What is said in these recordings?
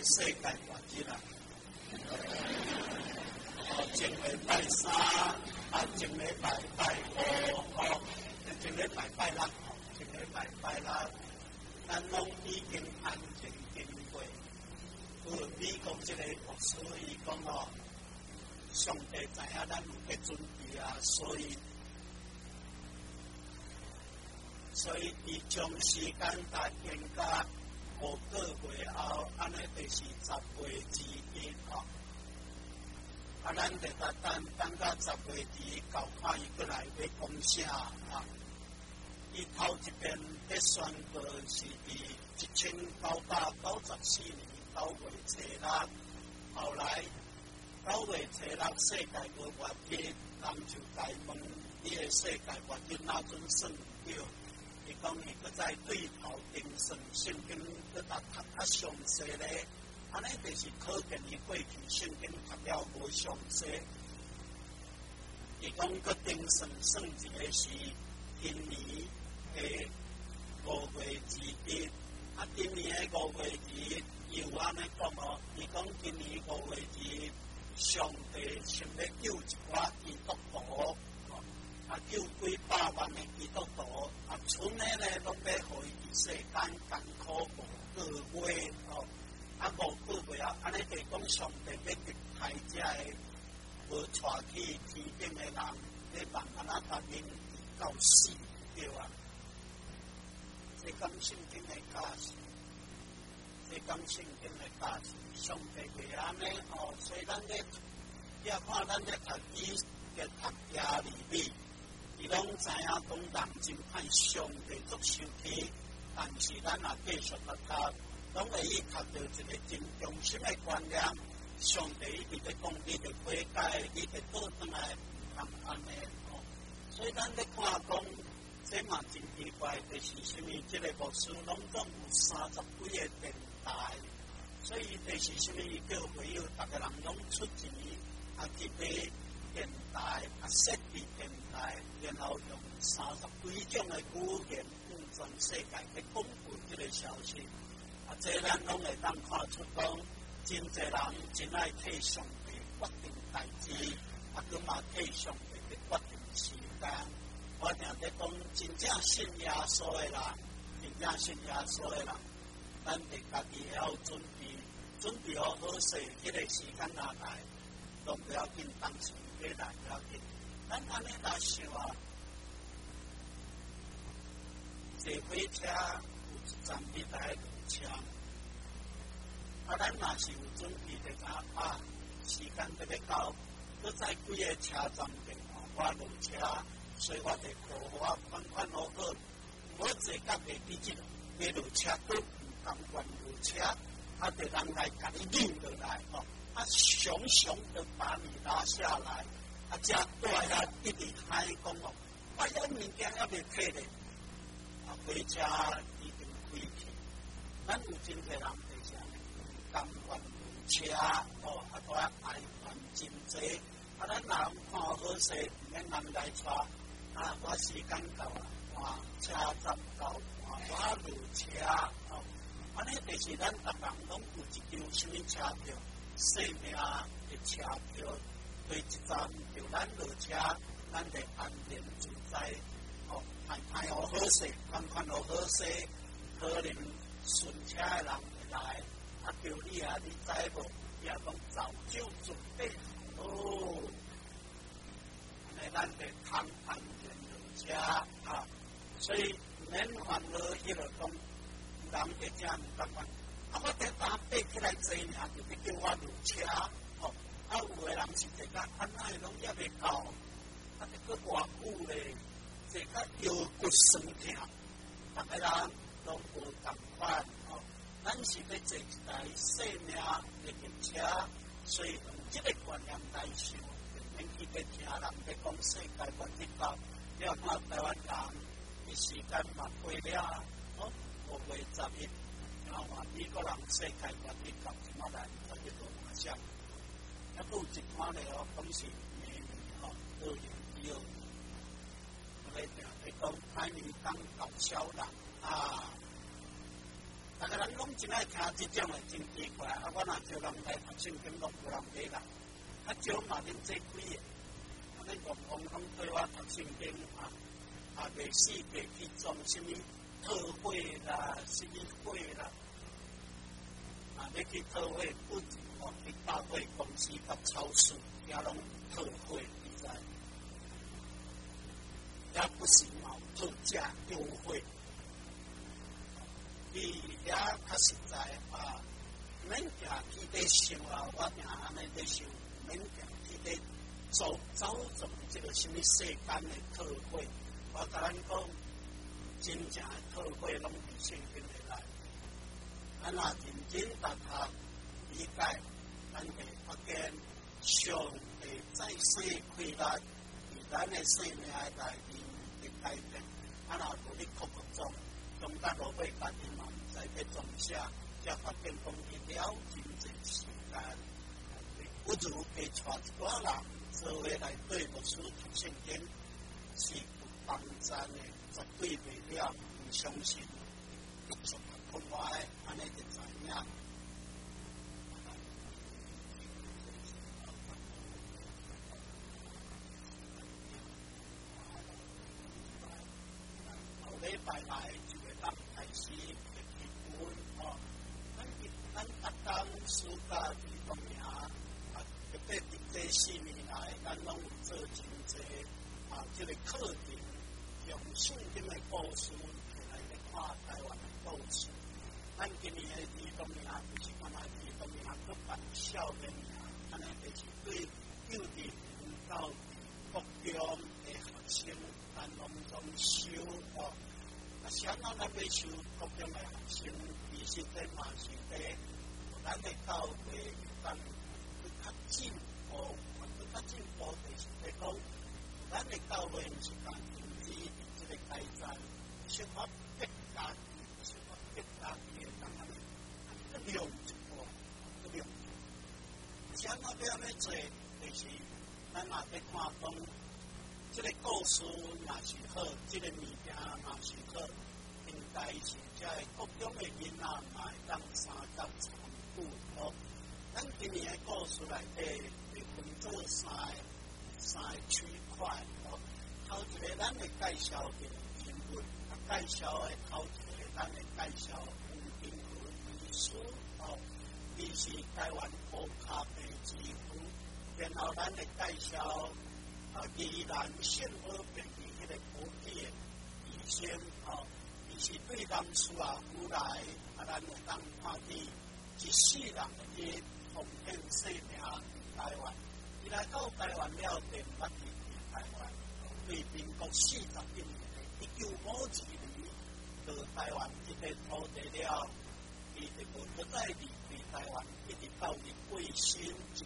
世界末日啦。前礼拜三，前礼拜五，前礼拜六，前礼拜六，咱拢已经安全经过。美国这个牧师伊讲哦，上帝知影咱有在准备啊，所以伊将时间大延到5个月后，安尼就是10月21号。咱得等到10月29号，伊过来要讲啥啊？伊头一遍在宣告是1994年9月初6，后来9月初6世界无末日，人就来问伊个世界末日哪阵算了？伊讲伊搁再对头定算圣经搁读较详细咧。安尼就是可见伊过去圣经读了无详细。伊讲个定算一个是今年的5月21，今年的5月21又安尼讲哦，伊讲今年5月21，上帝想要救一寡基督徒，救几百万的基督徒，剩的呢拢要互伊世间艰苦5个月哦。5个月啊，安尼就讲上帝要击败这个无带去天顶的人，你慢慢甲恁到死对啊！这讲圣经的价值，这讲圣经的价值，上帝袂安尼哦，所以咱咧要看咱咧读伊嘅读家里面，伊拢知影讲人真歹上帝作受气，但是咱也继续来读。拢会依靠到一个真中心的观念，上帝伊直讲，你着悔改，你着倒转来，唔通安尼哦。所以咱咧看讲，这嘛真奇怪，就是啥物？这个牧师拢总有30几个电台，所以就是啥物？伊叫会友，逐个人拢出钱，去买电台，设备电台，然后用30几种的语言，向全世界去公布这个消息。这咱拢会当看出讲，真侪人真爱替上帝决定代志，佮嘛替上帝去决定时间。我定在讲，真正信耶稣的人，真正信耶稣的人，咱得家己要准备好势，迄个时间若来，都不要紧，当时要来不要紧。咱安尼来想啊，坐火车有一站你来。车，咱若是有准备的时间要到，搁再几个车站点我落车，所以我就我款好好，我坐甲袂记记，要落车都唔甘愿落车，就人来甲你拎落来哦，熊就把你拉下来，这大呀一直喊讲哦，我有物件还袂退咧，火车已经开去。咱有真侪人就是安尼，甘愿落车哦，都要挨烦真济。咱若看好势，唔免人来带，我时间到啊，看车站到，我落车哦。安尼就是咱逐人拢有一张什么车票，生命的车票，对一站就咱落车，咱就安全自在哦，看好势，看好势，可能。顺车的人会来，叫你你知无？也讲早就准备好咯。安尼咱得安全落车所以唔免烦恼，迄个讲人在这唔甘愿。我得搭爬起来坐尔，就叫我落车有个人是坐甲安尼拢也袂到，就搁偌久咧，坐甲腰骨酸痛，逐个人。拢无同款咱是要坐一台生命的车，所以用这个观念来想，免去要听人在讲世界末日到，你看台湾人的时间嘛过了5月11，然后美国人世界末日到，怎么来就去做马上，还有一款咧讲是2012，我来定在讲台面当搞笑人。 大家人拢真爱听即种诶，真奇怪。啊，我若叫人来读圣经，拢无人买人。啊，少嘛恁做几个？啊，恁戆戆拢对我读圣经啊，袂死袂去种什么特会啦，什么会啦，啊，要去特会不止哦，去大会公司甲超市也拢特会，你知？也不是毛特价优惠。伊也较实在啊，免行去咧想啊，我定安尼咧想，免行去咧走这个什么世间的特会。我甲咱讲，真正的特会拢伫圣经里来。咱若认真读读理解，咱会发现上帝再生快乐，伫咱的生命内面的改变。啊，若无你哭中，中间落尾家己嘛，毋知要创啥，才发现讲伊了真侪时间，不如去带一寡人做伙来对牧师读圣经，是有帮助的，绝对袂了，毋相信，继续看我的，安尼就知影。礼拜来就会当开始会结婚哦。咱逐工暑假伫当年特别伫这4年来，咱拢有做真侪这个课程，用圣经的故事来看台湾的故事。咱今年的伫当年不是干那伫当年去办少年安尼就是对幼稚园到国中的学生，咱拢总收哦。想到咱要收国中的学生，其实这嘛是咧，咱的教会当去较进步，去较进步就是咧讲，咱的教会毋是讲停止这个改善，生活变家己，生活变家己的当然个量一步，个量。想到要安尼做，就是咱若要看讲。这个故事若是好，这个物件若是好，应该是这国中的囡仔嘛会当参加参与哦。咱今年的故事内底会分做三个区块哦。头一个咱会介绍的人物，介绍的头一个咱会介绍吴金和医师哦，伊是台湾乌卡病之父，然后咱会介绍。宜兰县河边的迄个国际医生哦，伊是对咱厝府来，咱会当看见一世人的去奉献生命台湾。伊来到台湾了，便捌离开台湾，对民国41年，1952年到台湾这个土地了，伊就无不再离开台湾，一直到日卫星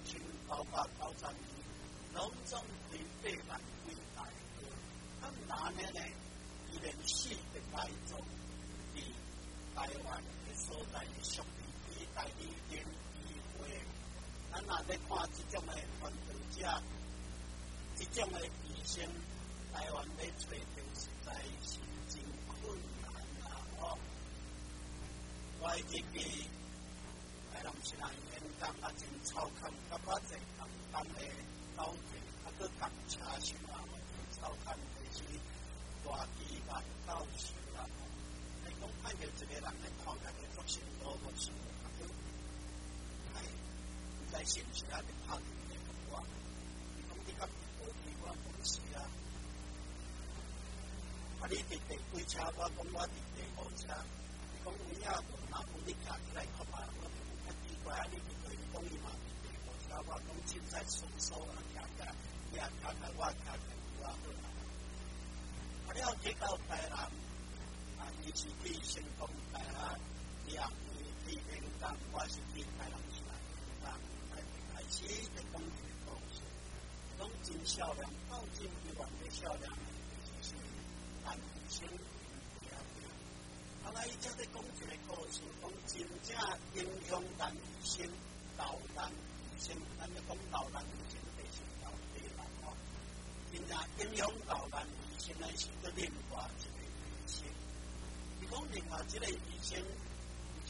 1993年。拢总对8万几代个，咱哪年呢？伊连4个大众伫台湾的所在的属地代理人议会，咱若要看这种的反对者，这种的医生，台湾要找到实在是真困难啊！哦，我入去，台南市内演讲啊，真操控，感觉侪当的。高铁啊，个港车上啊，操看就是大机万到时啊。你讲看到一个人来看起来做成多无事，哎，唔知是唔是啊？你拍电话给我，你讲你甲无机关公司啊？啊，你伫第几车？我讲我伫第5车。你讲有影无？若有你行起来看嘛，我较奇怪啊！你伫第讲伊嘛？我讲凊彩顺手啊，行起来，也行起来，我行起来有啊好啦。啊了，去到台南，伊是去成功台南，伊也去演讲，我是去台南市来演讲，开始就讲这个故事，讲真销量，到真1万的销量，就是单身伊才在讲这个故事，讲真正影响咱医生，老人。先，咱要讲老人医生就是老岁人哦，真正影响老人医生的是个另外一个医生。你讲另外一个医生，有一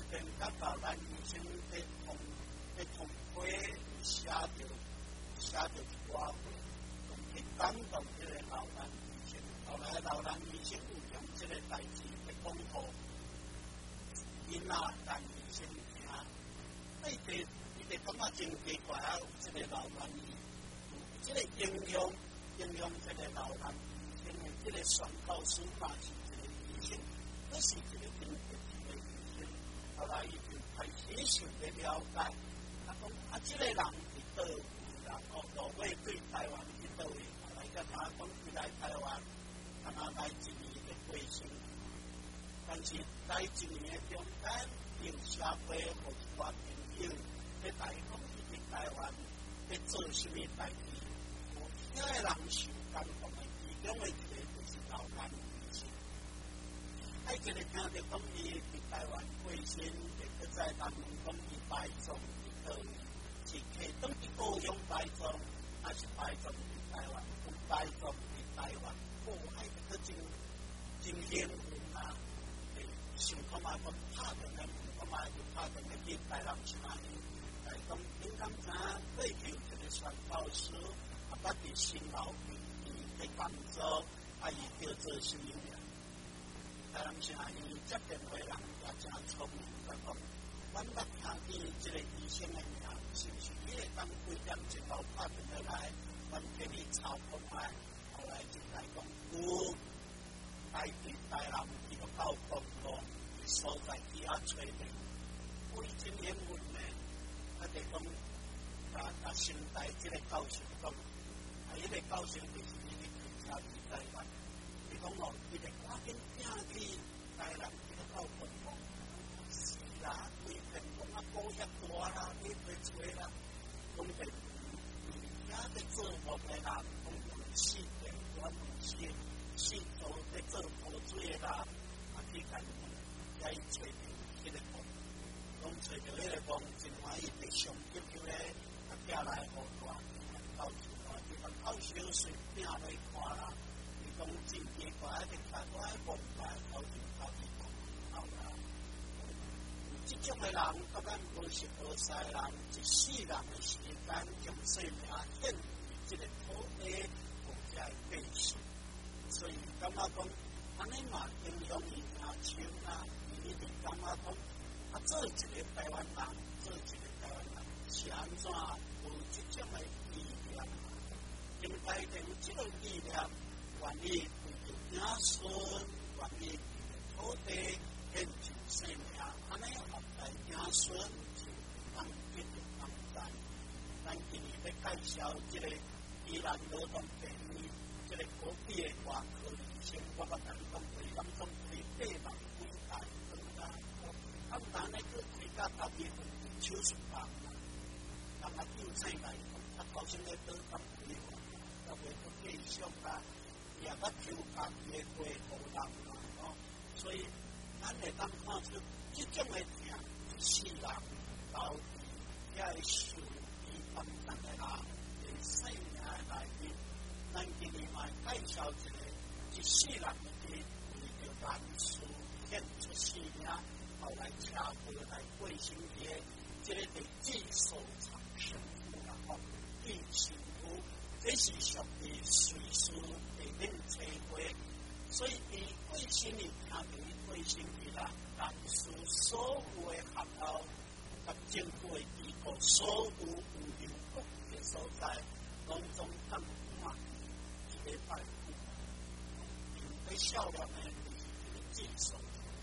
便甲到咱医生咧通批写着一寡话，去感动这个老男医生。后来老男医生有将这个代志咧讲互囡仔男医生听，伊就感觉真奇怪啊！有这个老男医，这个应用这个老男医生的这个宣告书嘛是一个医生，这是一个真特别的医生。后来伊就开始想要了解，他讲这个人伫倒位啦？路尾对台湾伫倒位？后来甲他讲，伊来台湾，敢若来1年的过程，但是来1年的中间，有社会互一寡朋友咧来讲，伊伫台湾咧做啥物代志？有遐个人受感动的，其中的一个就是老男医生。一个听着讲伊伫台湾过身，亦在人问讲伊摆葬伫倒位？是客当去高雄摆葬，还是摆葬伫台湾？讲摆葬伫台湾，迄个真幸运啊！想看嘛，讲拍电来问，看嘛就拍电来去台南啥物？来讲，你敢知过去有一个传道师，捌伫新老院咧工作，伊叫做什么名？台南啥伊接电话人也真聪明，甲讲，阮捌听见即个医生的名，是不是？伊会当几点钟后拍电话来，阮替你操控来，后来就来讲，有台南伊就到公路所在去找的，我真幸运呢，就讲甲先代即个教授讲，迄个教授就是伊咧开车去台湾，伊讲哦，伊咧赶紧拼去台南去到公路，是啦，规片讲保遐大啦，你去做啦，讲着遐咧做梦的人，讲问死的，我问死做咧做破水的人，去甲伊找着迄个梦，讲找着迄个梦，真欢喜，地上急救咧，寄来互我，教授啊，伊讲教授随拼来看啦，伊讲真奇怪，迄个大我迄梦来教授讲啦，即种的人，甲咱无识无识人，一世人的时间，将生命献于即个土地，互遮的百姓，所以感觉讲，安尼嘛影响伊阿像啊，伊就感觉讲，做一个台湾人，是安怎有即种的力量？应该有即种力量，愿意为着子孙，愿意为着土地献上生命，安尼后代子孙就通继续同在。咱今日要介绍即个宜兰劳动病院，即个国际的外科医生，我捌甲你讲过，咱讲开8万几台等但呢，佢开到12月份手术房啦，人啊叫醒来，头先咧倒咁几万，又袂去继续啦，也捌抽工嘅过无人啦，所以咱会当看出即种嘅病，世人到底遐个受医病重嘅人，嘅生命内面，咱今日嘛介绍一世人嘅为着万事献出性命。后来车祸来过身体，这个是寄受长生福啦，寄幸福，这是属于随时会免车祸，所以伊过身体听到伊过身体啦，但是所有的学校甲政府的机构，所有有留国的所在，拢总当满一个拜父，因为少年的就是寄受。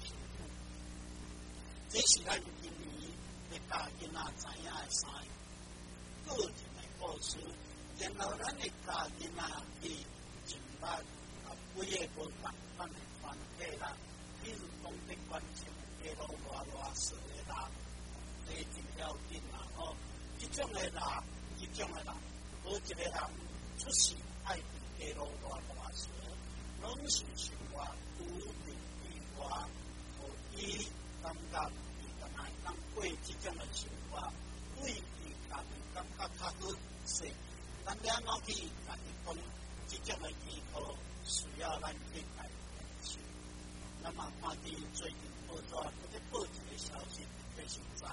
这是咱今年要教囡仔知影的3个个人的故事，然后咱会教囡仔去承担几个无同款的团体啦，比如讲伫关心街路偌少的人，这真要紧啦吼。这种的人，无一个人出世爱伫街路偌少，拢是生活独立以外，互伊感觉。当过这种的生活，对伊家己感觉较好势，咱要怎去家己讲这种的医疗需要咱去改变。那么看见最近报纸，或者报纸消息，就是咱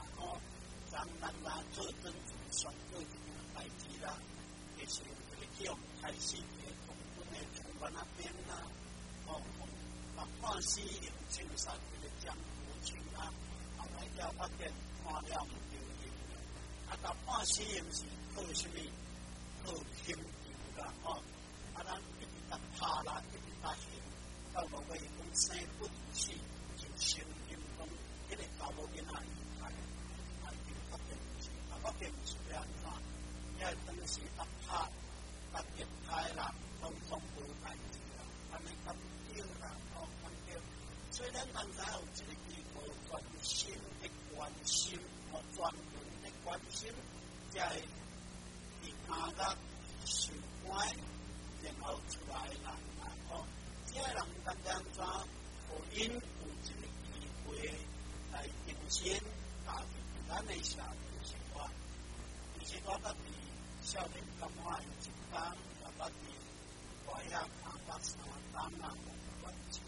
做跟主选做一件代志啦，就是叫开始嘅同本嘅从我那边啦，看死人青山嘅江湖情啊，后来了发现看了唔对劲，到看死人是靠什么？靠心球啦，咱一直打拍啦，一直打行，到落尾讲生不如死，就承认讲迄个查某囡仔厉害，就发现唔是，发现唔是要安怎？因为当时打拍、打电台啦，拢无代志啦，安尼咁对啦，咁对。虽然咱知有一个机构专心的关心，专门的关心，即系伫家家受关，然后出来啦，即个人刚刚怎，互因有一个机会来呈现家己咱的社会生活。其实我捌伫少年感化一天，也捌伫外遐3天啊，关系。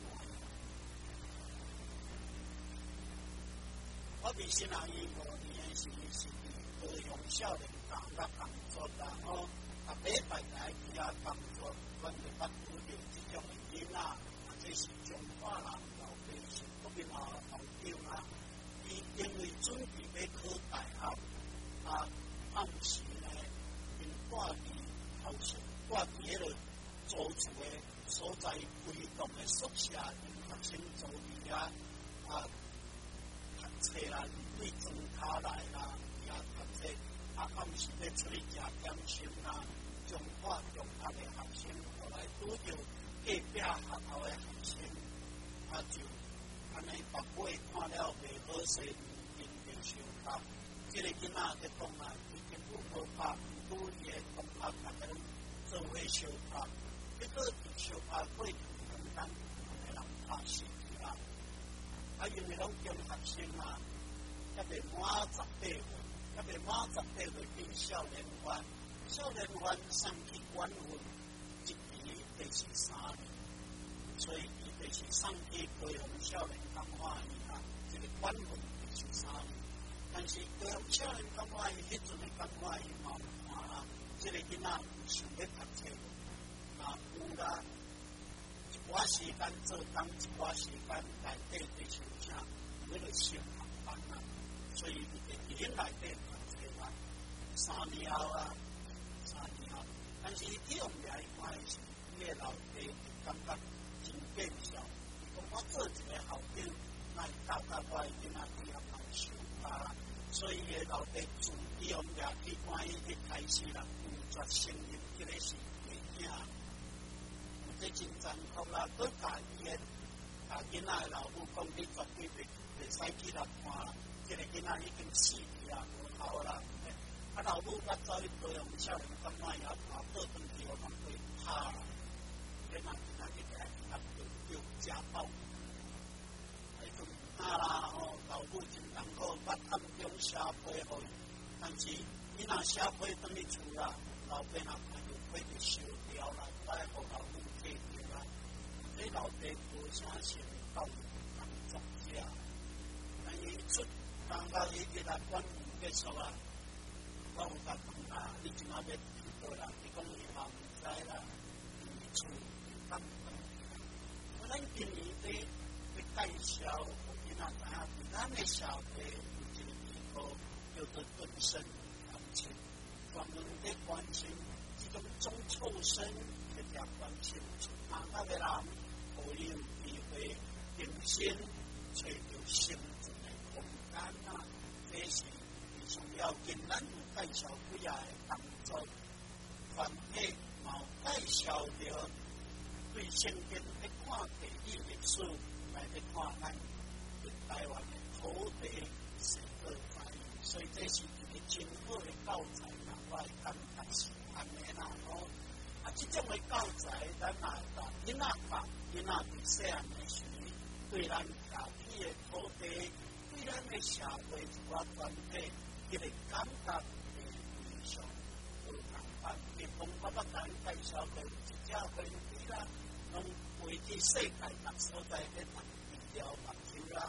我伫新南医5年是高雄少年堂甲工作啦，礼拜来去遐工作，阮就捌拄着即种的囡仔，或者是中华人老爸是国民老长啦，伊因为准备要考大学，暗时呢，因挂伫后宿，挂伫迄个租厝的所在规栋的宿舍，因学生租伫遐读册啦，对庄卡来啦，遐读册，暗时要出去食点心啦。中华中学的学生，后来拄着隔壁学校的学生，就安尼把尾看了袂好势，因就相拍。这个囡仔在讲啊，伊根本无拍，拄伊的同学大家拢做伙相拍，结果相拍过程中间，有人拍死去啦。因为拢中学生啊，还未满18岁，还未满18岁变少年犯。少年犯送去管训，一期第13年，所以伊就是送去高雄少年感化院啊，这个管训第13年。但是高雄少年感化院迄阵的感化院嘛，看啦，这个囡仔想要读册，有啦，一寡时间做工，一寡时间内底在想啥，迄个上学班啊，所以伊就伫内底读册啦，3年后啊。但是伊用来看是，伊个老爸感觉真见笑。讲我做一个校长，那教我的囡仔去学校上课，所以伊个老爸自伊用来去看伊一开始啦，拒绝承认这个是袂囝，这真残酷啦！佮家己个囡仔的老母讲，你绝对袂使去来看，这个囡仔已经死去啦，无效啦。老母甲走去高雄少年感化院，倒转去互人去拍啦，迄人去叫家暴，迄阵啦老母真艰苦，捌暗中写批互伊，但是伊若写批转去厝啦，老爸若看到批就烧掉啦，来互老母退掉啦，所以老爸无啥想到工作者，但伊出当到伊来管结束啊。我有甲讲啦，你今仔要去倒啦？伊讲伊嘛唔知啦，伊厝当我咱今年要介绍互囡仔知影，咱的社会有一个机构叫做本身感情，专门在关心这种中辍生这条关心，哪个的人，互伊有机会重新找到生存的空间啊，这是非常要紧。咱介绍几下的工作，团体嘛有介绍着对圣经的看地理历史，来去看咱台湾的土地是个在，所以这是一个真好的教材啦。我会感觉是安尼啦，这种的教材，咱也甲囡仔教，囡仔伫细汉的时候，对咱家己的土地，对咱的社会一寡团体，一个感觉。上有同款，日本我捌甲介绍过一只飞机啦，拢飞去世界各所在咧读医疗目睭啦，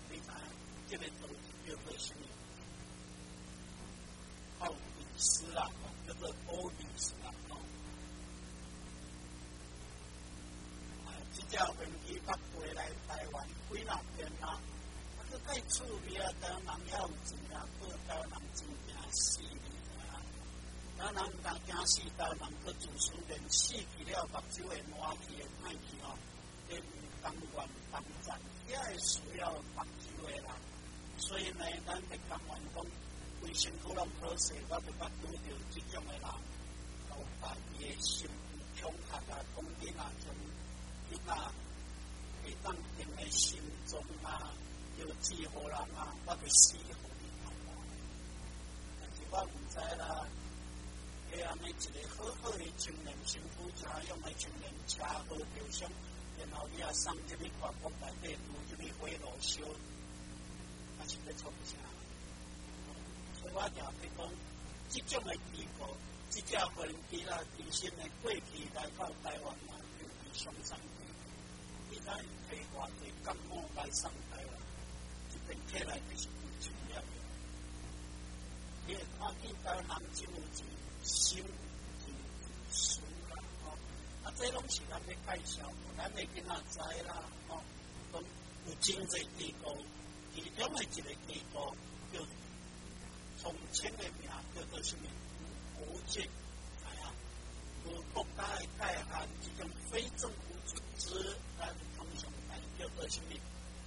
非常这个都叫做什么？奥比斯啦，叫做欧比斯啦，这架飞机北回来台湾几若天啦，佢太趣味啊！台湾人要有钱啊，台湾人真惊死你啊！台湾人唔当惊死，台湾人佢自私连死去了，目睭会烂去，会歹去哦。你唔甘愿当战，也会需要目睭的人。所以呢，咱袂甘愿讲，规身躯拢好势，我就捌拄着即种的人，有家己的心强悍啊，讲囡仔从囡仔会当定在心中啊，要治好人啊，我就死互你看看。但是我唔知啦，迄安尼一个好好的青年幸福家用的青年车好着上，然后你也送入去全国内底，拄入去火炉烧，还是要创啥？所以我就去讲，即种的机构，即只飞机啦，其实呢过去来到台湾嘛，就是上山机。你睇台湾的感冒来上台湾，一边起来就是有钱了。你会看见台湾人真有钱，心真纯啦，啊，这拢是咱要介绍，咱的囡仔知啦，讲有真侪机构，其中的一个机构叫从前的名叫做什么？国际，有国家的界限，这种非政府组织，咱通常叫做什么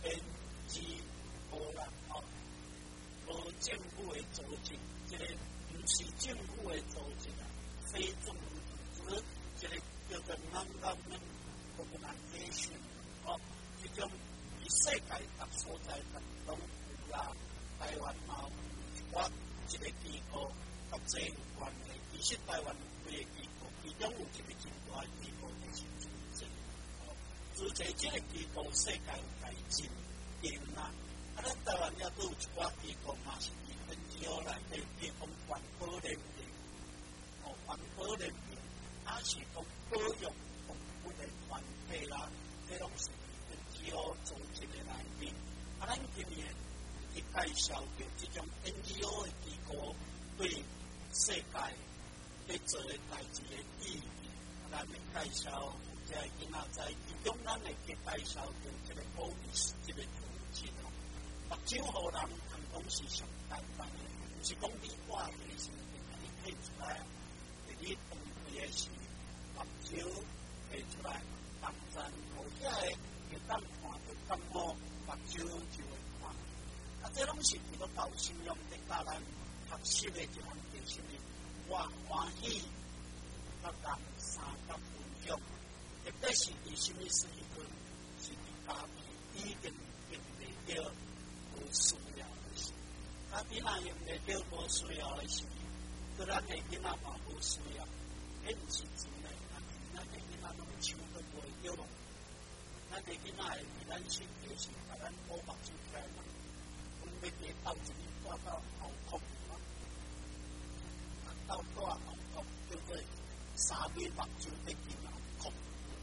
NGO 啦，无政府的组织，这个不是政府的组织啊，非政府组织，这个叫做 non-government organization， 这种以世界各所在拢有啦，台湾嘛有一个机构，甲这有关的，其实台湾有几个机构，其中有一个真大的机构就是组织。组织这个机构世界有介真严啦，咱台湾也都有一寡机构嘛是以 NGO 内底，比如讲环保联盟，环保联盟，是讲保育动物的团体啦，这拢是 NGO 组织的内面。咱今年去介绍着这种 NGO 的机构对世界在做的代志的意义，咱会介绍这囡仔在其中，咱会去介绍着这个保育这个组织咯。目睭互人通讲是上简单的，不是讲你画的是你摕出来，你当地的是目睭摕出来，当然有遐个会当看到感冒，目睭就会看。啊，这拢是基督教信仰的教咱学习的一项就是呢，我欢喜甲人三甲分享，特别是伫什么时阵，是伫家己已经用袂着无需要的事，家己若用袂着无需要的事，对咱的囡仔嘛无需要，迄毋是真的。咱的囡仔拢抢都袂着咯，咱的囡仔会伫咱身边是甲咱保目睭起来嘛，阮要伫斗一年带到后空嘛，斗带后空叫做3米目睭的囡仔空。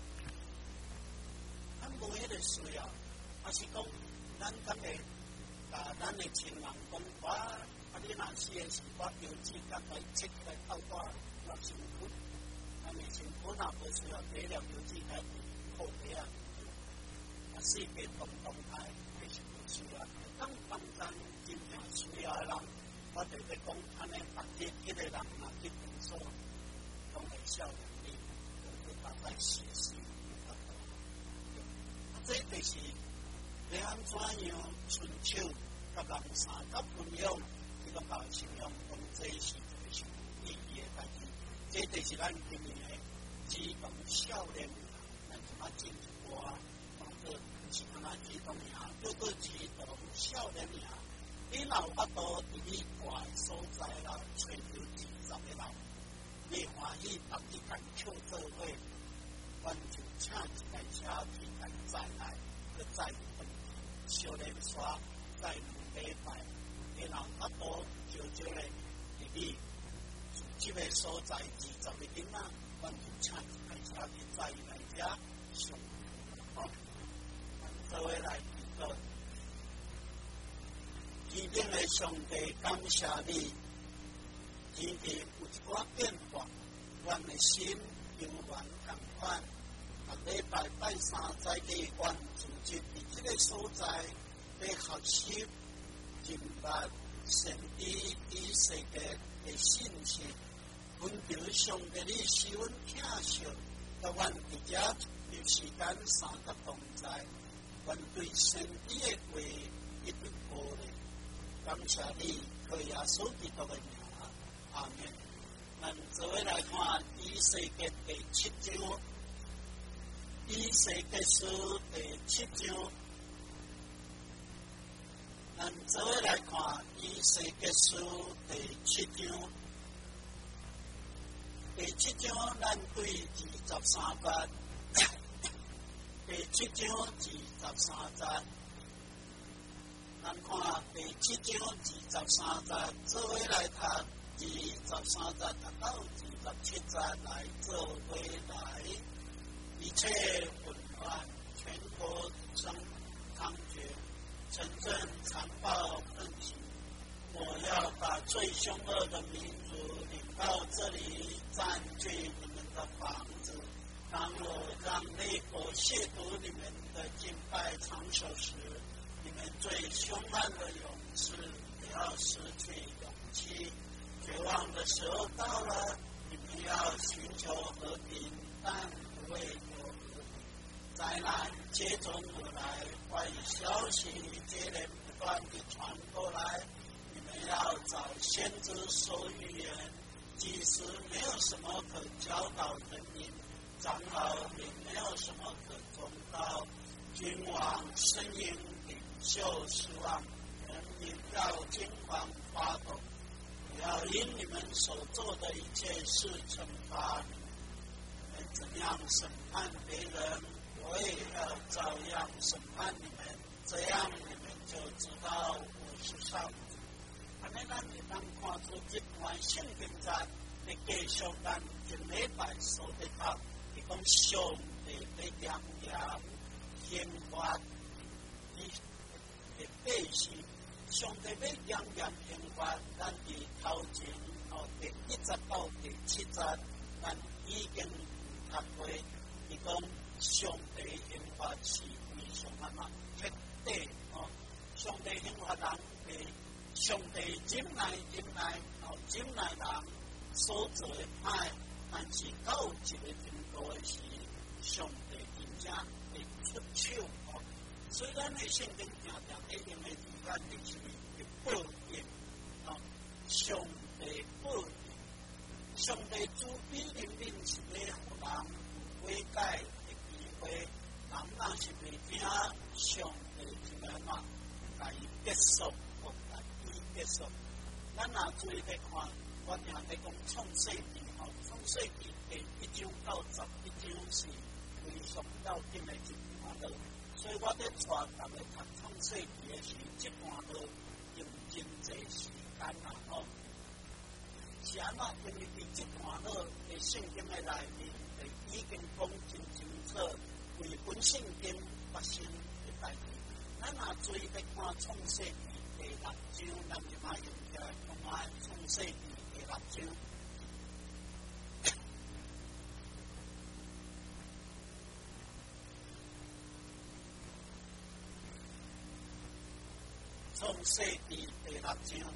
咱无迄个需要，还是讲咱敢会甲咱的亲人讲，你若死的时，我标志甲来切起来斗带落身躯，咱的身躯若无需要第一条标志来靠底啊，世界动态其实无需要，当帮咱真正需要的人，我就要讲，安尼逐日一个人若去诊所，拢会少年你，就大概写诗。这就是要安怎样伸手甲人三甲分享，这个教信仰讲这是一个上意义的代志。这就是咱今年的儿童少年，咱即马进一寡，当做是安那儿童名，叫做儿童少年名。你若有法度伫你住的所在啦，找到20个人，你欢喜逐日共唱做伙，阮就请一台车去甲载来，去载回少年耍，载2礼拜，然后法度少少咧，伫你即个所在20个囡仔，阮就请一台车去载来遮上，做伙来祈祷。 天顶的上帝，感谢你，天地有一寡变化，阮的心犹原同款。礼拜拜三在地阮组织伫即个所在，要学习明白神医与世界的信息，寻求上帝你是阮疼惜，甲阮伫遮有时间三个同在，阮对神医的话一定无咧。感谢你，靠耶稣基督的名，阿门。咱做伙来看以西结第7章。以西结书第7章，咱做伙来看以西结书第7章。第7章咱对23节，第7章23节，咱看第7章23节，做伙来读23节读到27节来做伙来。一切混乱，全国生猖獗，城镇残暴奋起。我要把最凶恶的民族领到这里，占据你们的房子。当我让那国亵渎你们的敬拜场所时，你们最凶悍的勇士也要失去勇气。绝望的时候到了，你们要寻求和平，但不会有和平。灾难接踵而来，坏消息接连不断地传过来。你们要找先知说预言，即使没有什么可教导人民，长老也没有什么可忠告。君王呻吟，领袖失望，人民要惊惶发抖。我要因你们所做的一切事惩罚你们。你们怎样审判别人，我也要照样审判你们，这样你们就知道我是上帝。安尼咱会当看出这段圣经在咧继续咱前礼拜所咧读，是讲上帝咧严严刑罚的百姓，上帝咧严严刑罚，咱伫头前第1节到第7节，咱已经读过，是讲上帝刑罚是非常彻底上帝刑罚人的。上帝忍耐人所做的歹，但是到一个程度的时，上帝真正会出手。虽然咱圣经常常一定会伫咱历史的报应，上帝报应，上帝主比怜悯是要互人有悔改的机会，人若是袂听上帝就来来结束。结束，咱若注意来看，我定在讲创世纪，创世纪第1章到11章是非常要紧的一段落，所以我在带大家读创世纪的时，这段落用真侪时间是安怎？因为伫这段落的圣经的内面，已经讲真清楚，为本圣经发生的代志。咱若注意来看创世纪。第6章，咱就马用起来看创世纪第6章。创世纪第6章，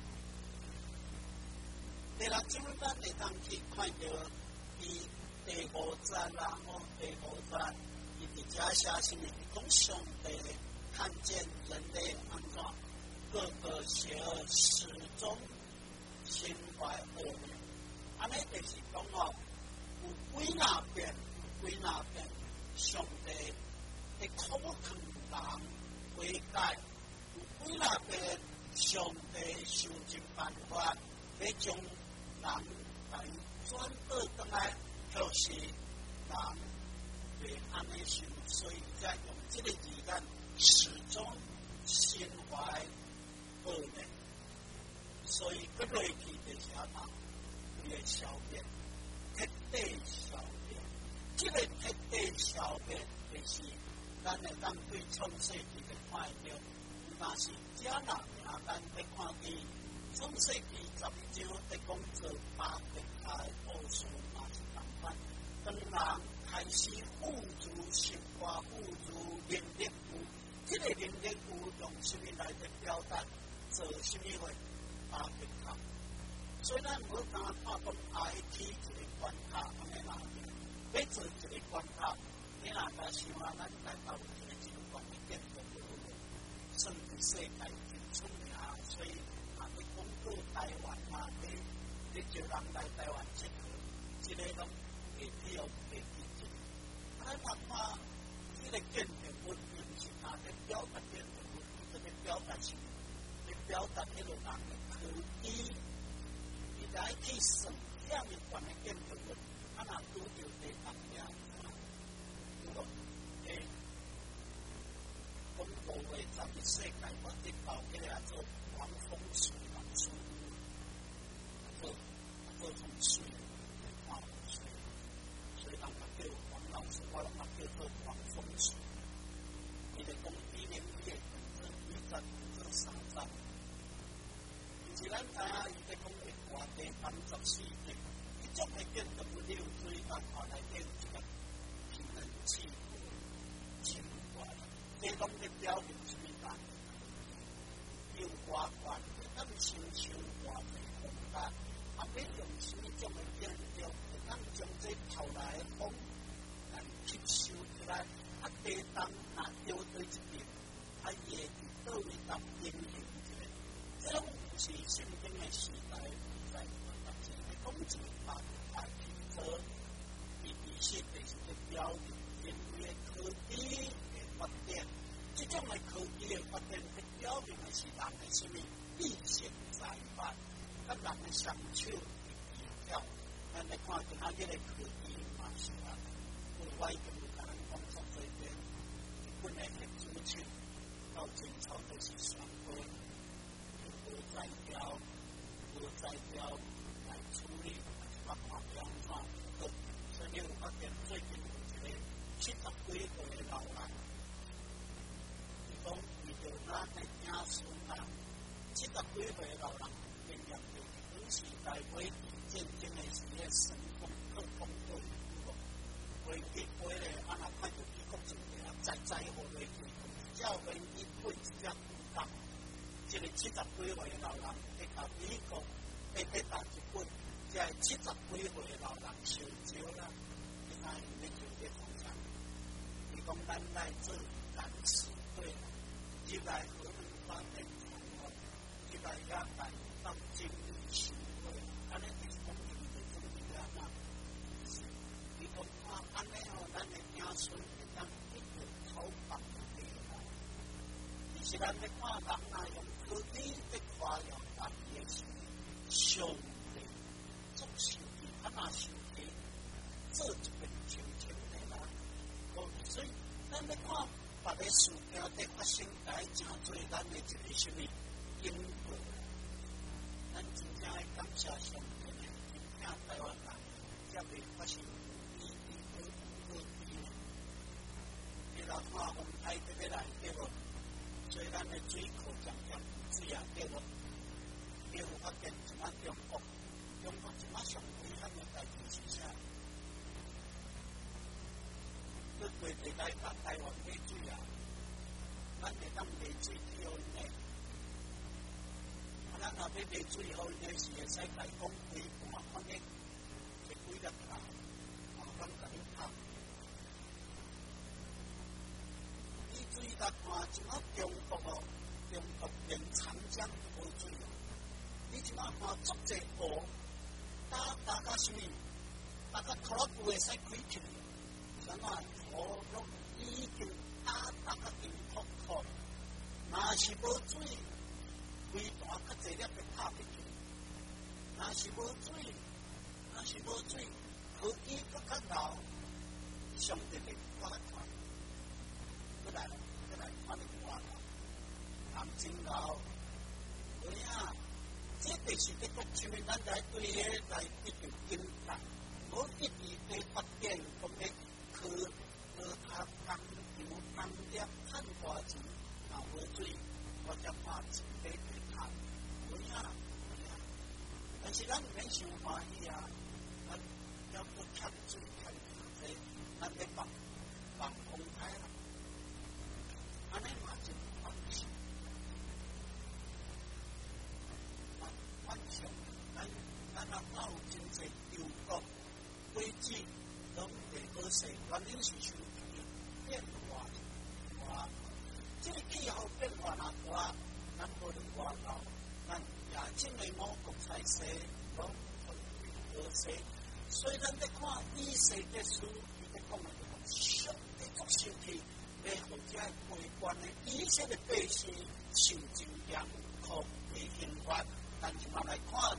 第6章咱会当去看到伊第5节啦，第5节，伊伫遮写什么？讲上帝看见人类安怎？各个邪恶始终心怀恶念，安尼就是讲有几那遍，上帝会苦劝人悔改，有几那遍上帝想尽办法要将人来转倒转来，就是人会安尼想，所以才用这个字眼始终心怀恶念，所以搁落去就是安怎？伊会消灭，彻底消灭。这个彻底消灭，就是咱会当对创世纪的看到，若是迦南人咱要看见创世纪12章在讲做八个大故事嘛是同款。当人开始富足、生活富足、能力有，这个能力有用什么来的表达？做什么会八个卡？所以咱无单看讲IT 一个关卡安尼啦，要做一个关卡，你若甲想啊，咱来到一个真关的建筑物，甚至世界真出名，所以啊，你讲到台湾啊，你就人来台湾佚佗，这个拢会必要会记住。咱若看这个建筑物，并不是拿来表达建筑物，这个表达是来表达迄个人的科技。来去算遐尼悬的建筑物，啊，若拄着地动了，如果讲无话10世界我得到起来做王风水王水，做风水，所以人嘛叫王老师，我人嘛叫做王风水。伊就讲2021年做3站，毋是咱知影伊在讲。第34点，一种的建筑物有水办法来建一个平衡器，清管，这种的标准是咩啦？有外观的，咱形成外的空间，啊，要用什么种的建筑，咱将这头来的风来吸收起来，啊，地动若丢对一边，啊，叶伫倒位当平衡起来，这种是圣经的时代。讲一个把它提高，伊是就是个标准，因为科技的发展，这种的科技的发展，的标准的是人的什么意识财产，甲人的相处的比较，咱来看今仔日的科技嘛是啊，有外国人工作这边，本来的主权到今朝都是双规，无再标，无再标。处理把看标化的，所以有发现最近有一个70几岁的老人，伊讲伊就咱的子孙人，70几岁的老人，面临着古时代尾战争的时个成功特工队，飞机飞咧，啊若看到美国军队啊，再互落去，叫飞机飞一只孤单，这个70几岁的老人，去到美国，去打日本。在70几岁的老人受招啦，今仔日要受这风险。伊讲咱来做干事队，入来可能发展产业，入来也来到经理协会，安尼就是讲伊就做这个嘛。伊讲看安尼吼，咱的子孙会当一直操办起来。其实咱要看人啊，用科技在跨越咱的上。手机，啊，拿手机做一个清清的啦。所以，咱要看别个事件在发生，来真做咱的一个什么因果。咱真正要感谢上天的，真正台湾人才袂发生各地。你若看风台特别来对无？所以咱的水库渐渐水啊对无？对有发现即摆中国。中国即马上危险的代志是啥？你对地来把台湾买水啊，咱会当买水去好呢。啊，咱若要买水好呢，是会使家讲规半反正是几粒啦，咱甲你拍。你水来看，即马中国哦，中国连长江都无水哦。你即马看足济河。大家什么？大家拖拉机会使开起来，什么河拢已经大家已经脱开，若是无水，规段较济粒就拍不去；若是无水，科技搁较老，相对的我来看，过来看你看啦，人真老，对啊。这就是在讲前面咱在对迄来一直引导，无一直在发展讲迄科学工业、工业赚大钱，若无水，我才怕钱在是咱唔免伤欢喜啊，咱要不欠水欠茶，咱得放公开啦，安尼嘛就放心。反正咱有真侪忧国危机，拢袂好势，原因是受变化。这个气候变化若大，咱无能外交，咱亚洲的某国财势拢好势。所以咱在看以世界书，伊在讲的上帝作受气，要互这悲观的以色列百姓受尽严酷的刑罚。但是嘛来看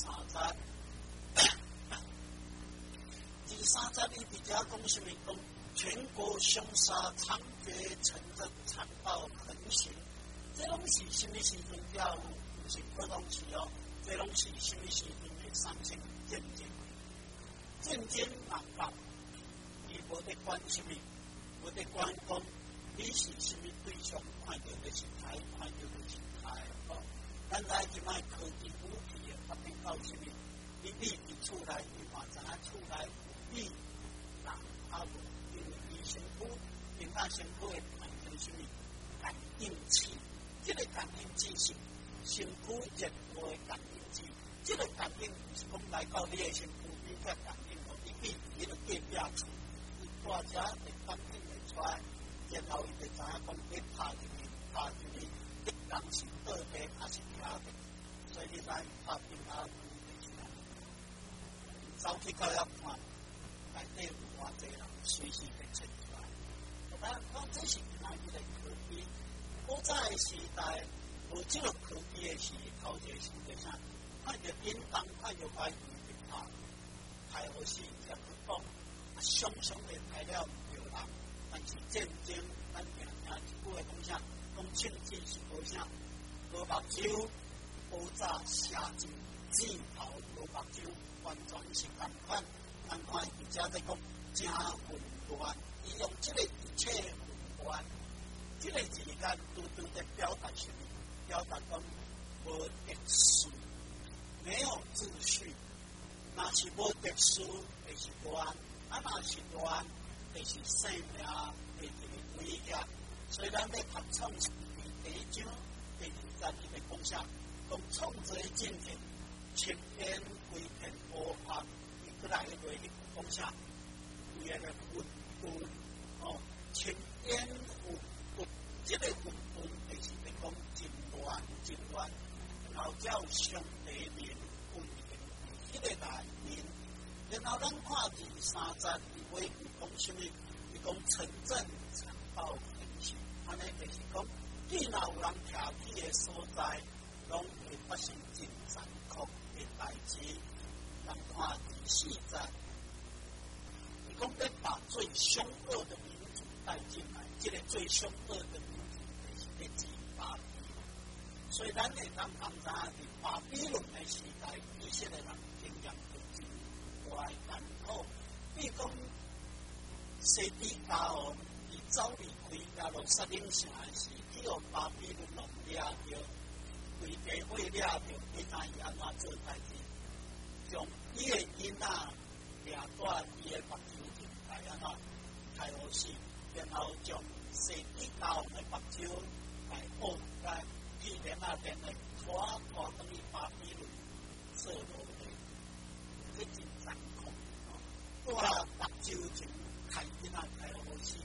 第三章里比较讲什么？讲全国凶杀猖獗，城镇残暴横行。这拢是什么时阵了？不是普通时哦，这拢是什么时阵的三千战争？战争人爆，伊无得管什么，无得管讲你是什么对象，看到就是台，看到就是台哦。咱来即摆科技武器啊，发展到什么？你厝内，你嘛知影厝内有人啊无，因为伊身躯，平常身躯会产生什么感应器？这个感应器是身躯热度的感应器。这个感应是讲来到你的身躯，你才感应到你比你的隔壁厝，伊大家会感应会出来，然后伊就知影讲你拍入去，你人是倒地还是徛地，所以你来拍电话就出来。走去到遐看，内底有偌济人随时会出来。咱讲这是哪一个科技？古早的时代，无这个科技的时头一个是做啥？看着叮当，看着摆鱼的拍，拍好时才不讲，常常的拍了唔着人。但是战争，咱听一句话讲啥？讲枪支是无啥，无目睭，爆炸射进箭头，无目睭，完全是同款。咱看伊遮在讲真混乱，伊用这个一切混乱，这个字眼在表达什么？表达讲无秩序，没有秩序。若是无秩序，就是乱；若是乱，就是生命的威胁。所以咱要读创世记第一章第2节里面讲啥？讲创造今天，千篇规篇无法，伊过来的话，伊讲啥？规个混沌哦，千篇混沌，这个混沌就是在讲真乱，然后才有上帝面运行迄个内面，然后咱看第3节，伊会讲什么？伊讲城镇残暴横行，安尼就是讲，既然有人徛起的所在，拢会发生真残酷的代志。咱看第4节，伊讲要把最凶恶的民族带进来，这个最凶恶的民族就是来自巴比伦。所以咱会当知影，巴比伦的时代，以色列人经验就真大艰苦。比如讲，西底家王伊走离开耶路撒冷城时，去互巴比伦人掠着，规家伙掠着，你知伊安怎做代志？将伊的囡仔掠带伊的目睭进来安怎开好死，然后将西底家王的目睭来剥开，去连啊连来拖等于巴比伦做落去，这真残酷。我目睭前开囡仔开好死，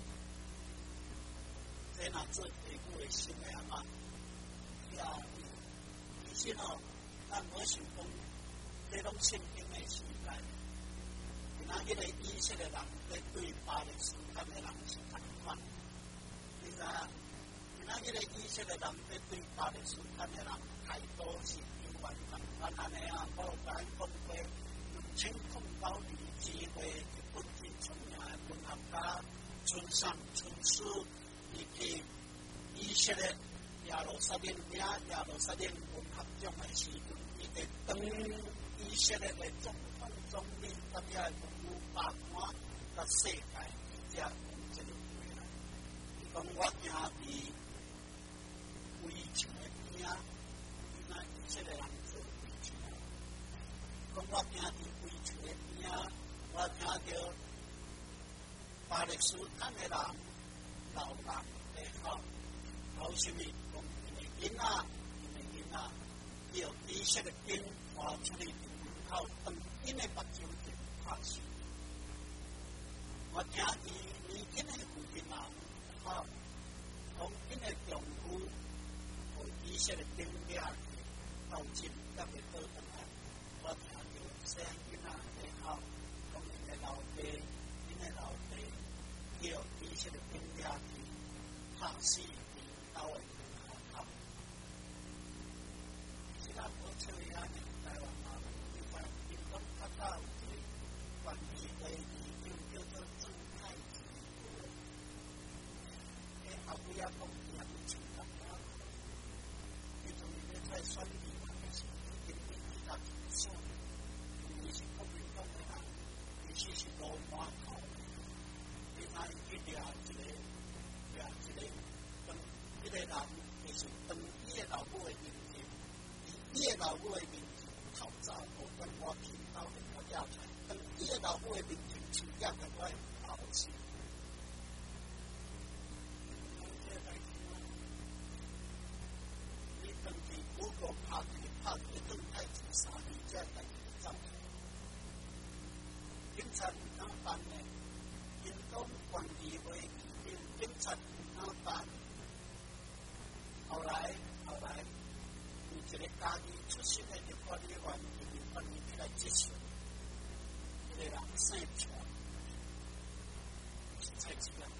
这若做父母的心会安怎？呀，其实哦，咱无想讲。这种圣经的时代，今仔日以色列人在对巴勒斯坦的人是同款，你知影？今仔日以色列人在对巴勒斯坦的人态度是完全同款安尼啊！我有甲讲过，2009年机会，日本真出名的文学家村上春树，伊去以色列耶路撒冷领耶路撒冷文学奖的时阵，伊伫当以色列的总统、总理，甲遐文武百官，甲世界，伊才讲这个话来。伊讲我行伫围墙的边啊，伊那以色列人做围墙， 我行伫围厝的边仔，我听到巴勒斯坦的人、老人在哭，哭什么？讲因的囡仔，因的囡仔叫以色列兵拖出去门口，当因的目睭就拍死。我听伫年轻的附近人哭，讲因的丈夫和以色列兵掠去，到今也未倒转来。我听到声音仔在哭，讲因的老爸，因的老爸叫以色列兵掠去，拍死领导的门口。其他国家也台湾嘛，你看，因讲较早有一个关于会议，就叫做正太子会。后尾也讲伊也去请大家，伊从伊咧在选举嘛，也是经历几大竞选，伊是国民党的人，伊是罗马头。你看伊去掠一个，当一个人就是当伊的老母的面前，伊的老母的面前透早无跟我听到的我抓出来，当伊的老母的面前手夹着我的后手。你当时如果拍邓太子3年，这代志就走。警察唔敢办的，因讲关于会议，警察唔敢办。后来有一个家己出身的立法委员，立法院起来质询，一个人姓全，是蔡志亮，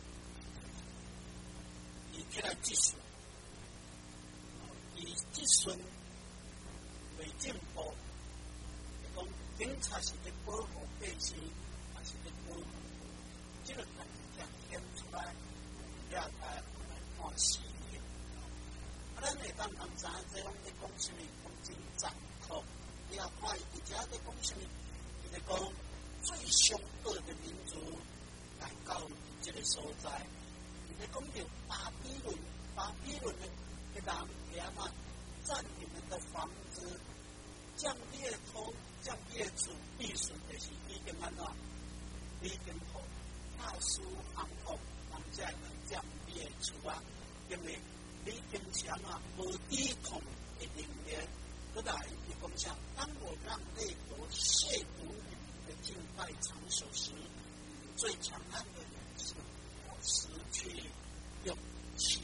伊起来质询，伊质询内政部，伊讲警察是咧保护百姓，还是咧保护？这个代志才显出来，了解来看事情。咱会当通知这拢在讲什么？讲真残酷。你也看伊伫遮在讲什么？伊在讲最凶恶的民族来到这个所在。伊在讲到巴比伦的人会安怎占你们的房子，将你的土，将你的厝，意思就是已经安怎？已经互大书行福，人才来占你的厝啊，因为。你经常无抵抗的能力，过来你讲啥？当我让列国亵渎你们的敬拜场所时，最强悍的人是我失去勇气。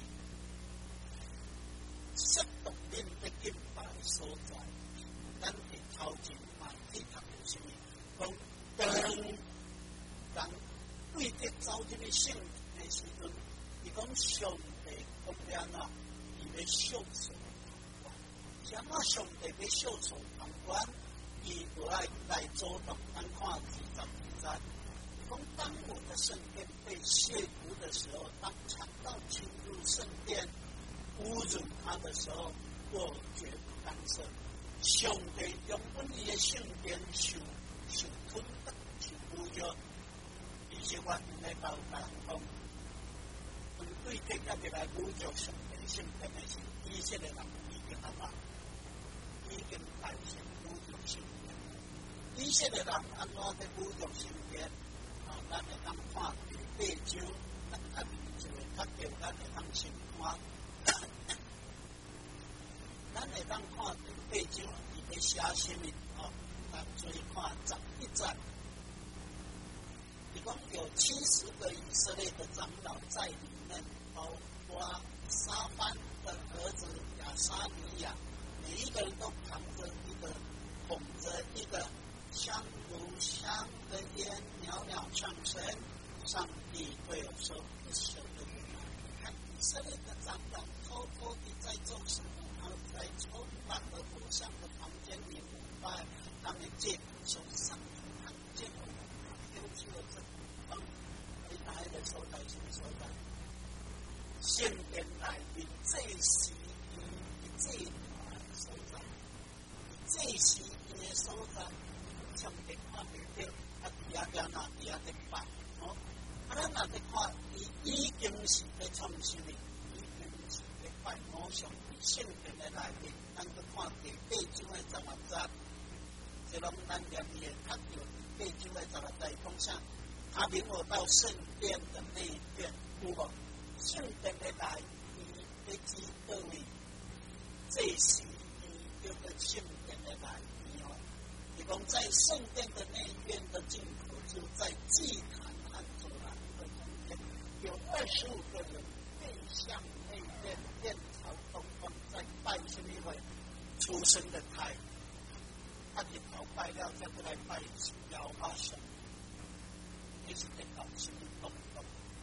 适当面对敬拜所在，咱的头前买地头的什么？讲人对着走这个圣的时阵，伊讲上帝。讲了伊要袖手旁观，什么上帝要袖手旁观？伊就爱来主动。咱看20节，讲当我的圣殿被亵渎的时候，当强盗侵入圣殿侮辱他的时候，我绝不干涉。上帝用本伊的圣殿受吞的、受侮辱，以色列人来到人讲。对这个来侮辱上帝的圣殿的是以色列人已经安怎？已经担心侮辱圣殿。以色列人安怎在侮辱圣殿？咱会当看第8章，咱较就会较叫咱会当先看。咱会当看第8章，伊咧写什么？咱注意看11节。一共有70个以色列的长老在里面，包括撒番的儿子亚沙尼亚，每一个人都捧着一个香炉香的烟，袅袅唱神，上帝对我说：“不舍得你们，你看以色列的长老偷偷地在做什么？他们在充满了偶像的房间里崇拜，他们借手上看见我。”去了这地方，你来的所在什么所在？圣殿内面这是伊最大的所在，这是伊的所在。上帝看袂到，伫遐干哪？伫遐在拜，咱若在看，伊已经是在创什么？已经是在拜偶像。圣殿的内面，咱去看第8章的10节， 就拢咱念伊的较着第9个16节讲啥？他领我到圣殿的那一边，有无？圣殿的内伊要指各位，这是伊叫做圣殿的内伊哦。伊讲在圣殿的那一边的进口就在祭坛和走廊的中间，有25个人面向那边面朝东方，在拜什么位？出生的胎。他日头拜了，再过来拜摇花神。你是得到什么动动？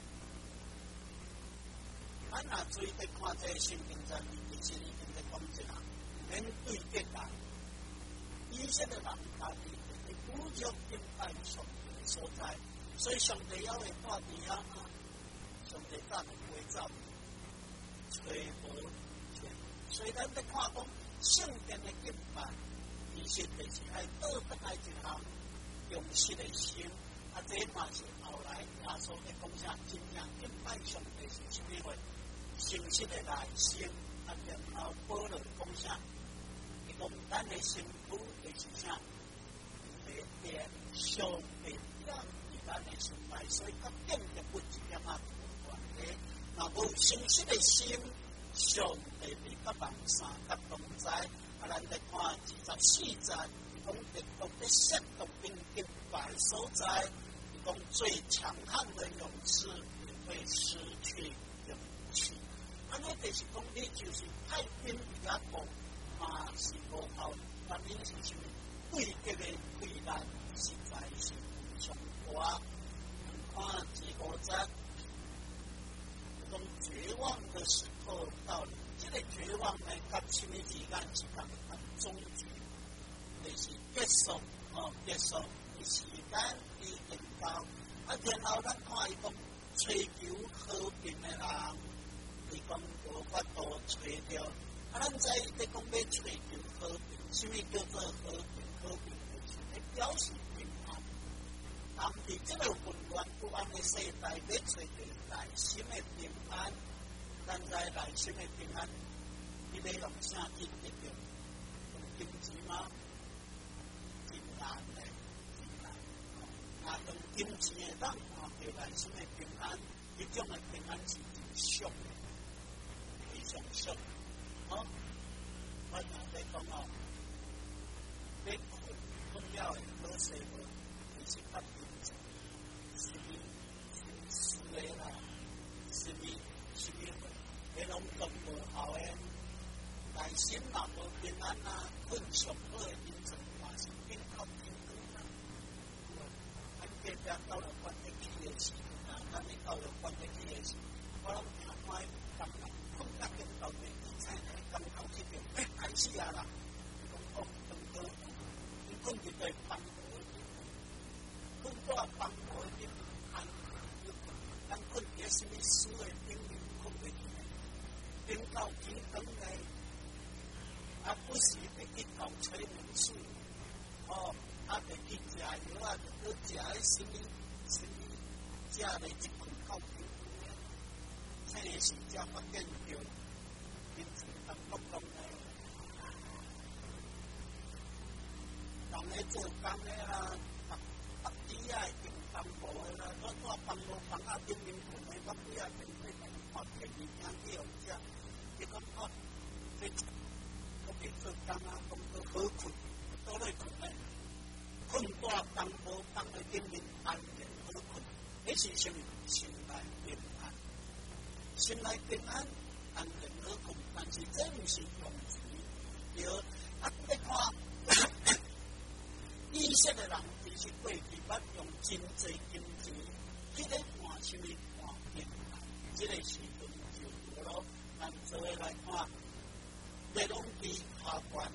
咱若注意在看这圣经上面，其实已经在讲一下，免对别人。以色列人家己是鼓足敬拜上帝的所在，所以上帝要会带伫遐啊，上帝带来回走，找无找。所以咱在看讲圣殿的敬拜，其实就是爱倒转来一项用心的心。啊，这嘛是后来耶稣在讲啥？真正敬拜上帝是什么话？诚实的内心。啊，然后保罗讲啥？伊讲咱的身躯就是啥？是变上帝让伫咱的心内，所以甲变的不一点啊有关系。若无诚实的心，上帝比甲人三甲同在。啊，咱来看24节，伊讲特别的亵渎并敬拜所在。讲最强悍的勇士也会失去勇气，安尼就是讲你就是派兵比较多，嘛是无效，原因是什么？对敌的对咱实在是上大。看第5节，讲绝望的时候到了，这个绝望呢，甲什么时间是同终局，就是结束，结束的时间。啊，然后咱看伊讲追求和平的人，伊讲无法度找着。啊，咱在在讲要追求和平，什么叫做和平？和平就是要表示平安。但伫这个混乱不安的时代，要找着内心的平安，咱在内心的平安，你要用啥去得着？用金钱吗？真难的。啊，用金钱的人看到内心的平安，这种的平安是真俗的，非常俗。我若在讲要困了的好势无，其实较平静，是事的啦，是迄拢都无效的，内心若无平安啊，困上好的精神嘛是变靠天光啦。别人到了关的企业时啊，咱们到了关的企业时，我拢听看感觉困觉跟到的以前的感觉这边，开始啊啦，讲哦，更多，你困就在帮我，困到帮我一点，咱困在什么事的顶面困不起来，顶到天光来，啊不是被一头吹门树，哦。啊，得去食药啊，得去食迄什么，食的一困到天光，这个是才发现着，变成咱国中的，人咧做工的啦，白纸啊，用淡薄的啦，我放无放啊，顶面困的，白纸啊，顶面看便宜点去用食，结果哦，这我别做工啊，讲到好困，倒来困咧。困大当无当的顶面安然好困，这是什么？心内平安，心内平安，安然好困。但是这不是用词，有啊！你看，以色列人其实过去捌用真济金钱，这个换什么？换平安。这个时阵就无咯。咱做来看，列王记下卷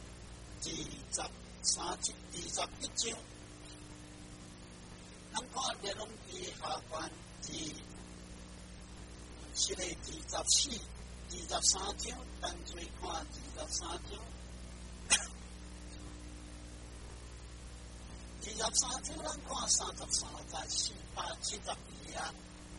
21章，咱看列王记下卷是个24、23章，咱再看23章。23章咱看33节472啊。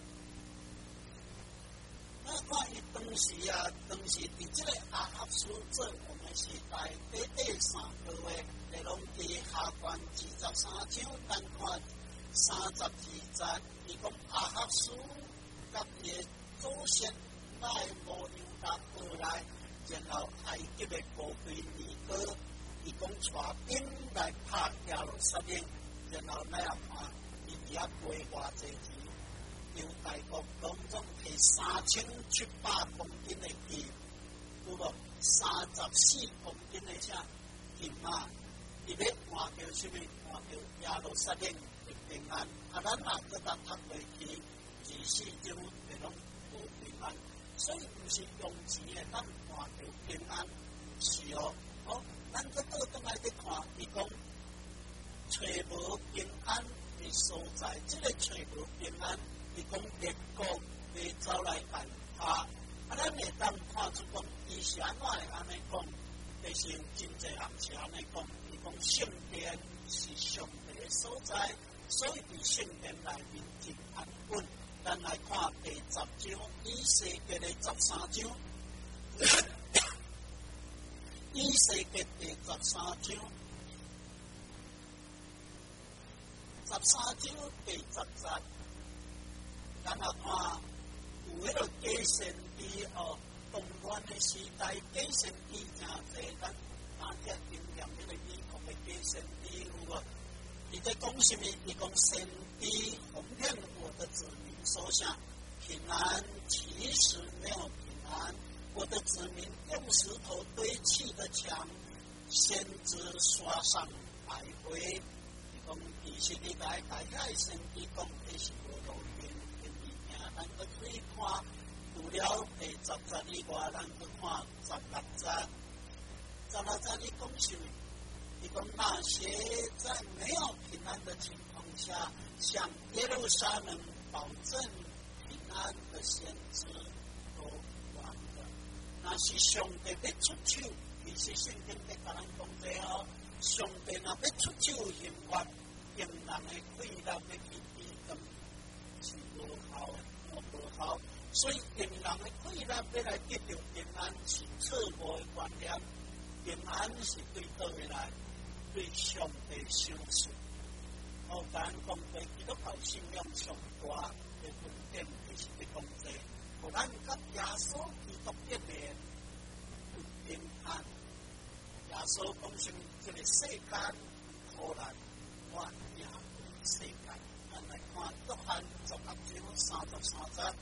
咱看伊当时啊，伫这个亚哈斯做我们时代第3个月，列王记下关23章，咱看32节，伊讲亚哈斯甲伊的祖先来无牛达过来，然后埃及的部队尼哥，伊讲带兵来拍耶路撒冷，然后咱也看伊遐过偌济天，犹大国当中摕3700公斤的铁，有无34公斤的啥金马？伊要换叫什么？换叫耶路撒冷的平安。啊，咱若搁当读落去，24章会拢无平安。所以毋是用钱的，咱换到平安是哦。好，咱搁倒转来去看，伊讲找无平安的所在，即个找无平安，伊讲列国会走来办他。啊，咱会当看出讲，伊是安怎会安尼讲？就是有真济人是安尼讲，伊讲圣殿是上帝的所在，所以伫圣殿内面真安稳。咱来看第10章，以西结的13章，以西结第13章，13章第10节，咱来看有迄个假先知哦。动乱的时代，假先知真济，咱大家经验迄个美国的假先知有无？伊在讲什么？伊讲先知哄骗我的子民，说下平安，其实没有平安。我的子民用石头堆砌的墙，先知刷上白灰。伊讲其实你来大家先知讲的是无路用的物件，咱个可以看。除了第10节以外，咱去看16节。16节伊讲什么？伊讲那些在没有平安的情况下，向耶路撒冷保证平安的先知都完了。那是上帝要出手，其实圣经在甲咱讲这哦，上帝若要出手刑罚敌人的溃烂的去抵挡，是无效的，无效。所以敌人的溃烂要来得到平安，是错误的观念。平安是对倒位来？对上帝相信。我甲咱讲过，基督教信仰上大的分点就是伫讲这，互咱甲耶稣基督一面有平安。耶稣讲什么？这个世间苦难，我也有世间。咱来看约翰16章33节。